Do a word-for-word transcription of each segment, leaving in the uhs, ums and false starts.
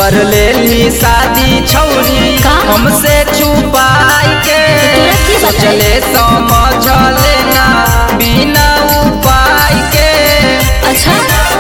कर लेली शादी छौरी हमसे छुपाई के, सोचले समझ लेना बिना उपाय के। अच्छा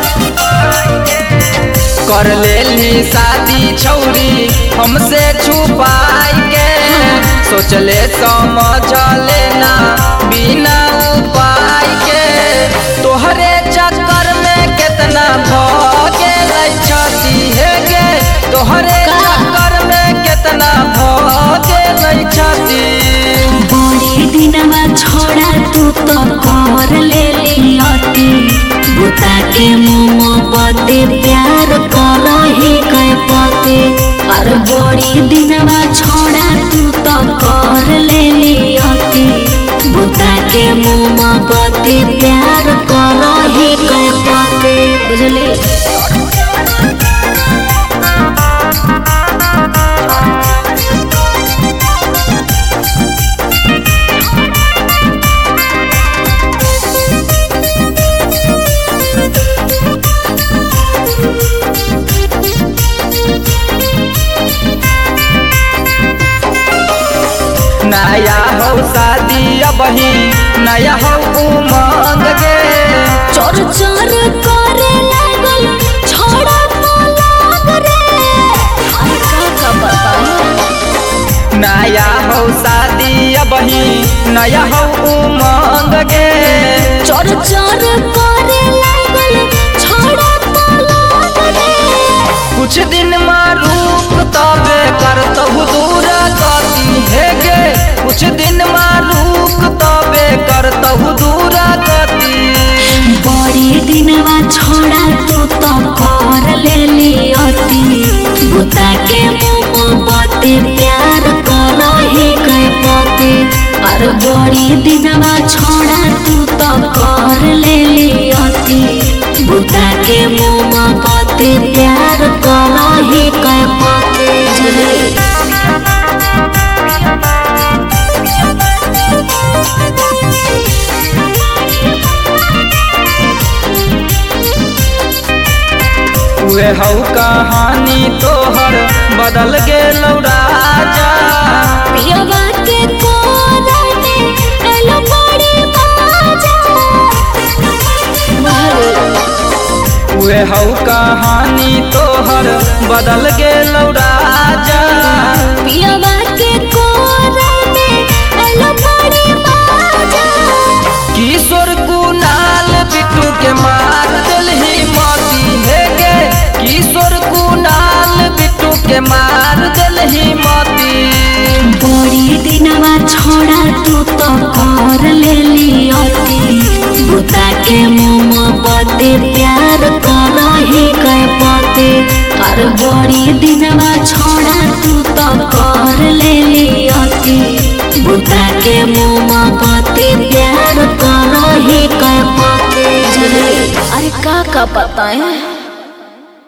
कर लेली शादी छौरी हमसे छुपाई के, सोचले समझ लेना बिना उपाय के। तोहरे चक्कर में कितना भगे छती है गे, तोहरे चक्कर में कितना भगे छती। बड़ी दिनवा छोड़ा तू तो कर लेली अति, बुता के मोमबत्ती प्यार कर ही कह पते। और बड़ी दिनवा छोड़ा तू तो कर लेली अति, बुता के मोमबत्ती प्यार कर ही कह पते। बुझली नया हो शादी अबही नया हो उमंग गे, चोर चोर करे लागल छोड़ा पलंग रे। अरे का का बताऊं, नया हो शादी अबही नया हो उमंग गे। चोर चोर करे लागल छोड़ा पलंग रे। कुछ दिन मारूप तबे करतहु दूर गति है गे, कुछ दिन मारूप तबे करतहु दूर गति। बड़ी दिनवा छोड़ा तू तो कर लेली अति, बुता के मोमबत्ती प्यार कर ही कह पते। और बड़ी दिनवा छोड़ा तू तो कर लेली अति, बुता के मोमबत्ती प्यार कर ही कह पते। उहे हौ कहानी तोहर बदल गेलौ राजा, पियवा के कोरा में एलो बड़ी बाजा। उहे हौ कहानी तोहर बदल गेलौ राजा, पियवा के कोरा में एलो बड़ी बाजा। किशोर कुणाल बिट्टू के मार दिलही मोती है गे, किशोर कुणाल बिट्टू के मार दिलही मोती। बड़ी दिनवा छोड़ा तू तो कर लेली अति, बुता के मोमबत्ती प्यार कर ही कह पते। और बड़ी दिनवा छोड़ा तू तो कर लेली अति, बुता के मोमबत्ती प्यार कर ही कह पते। अरे का का पता है।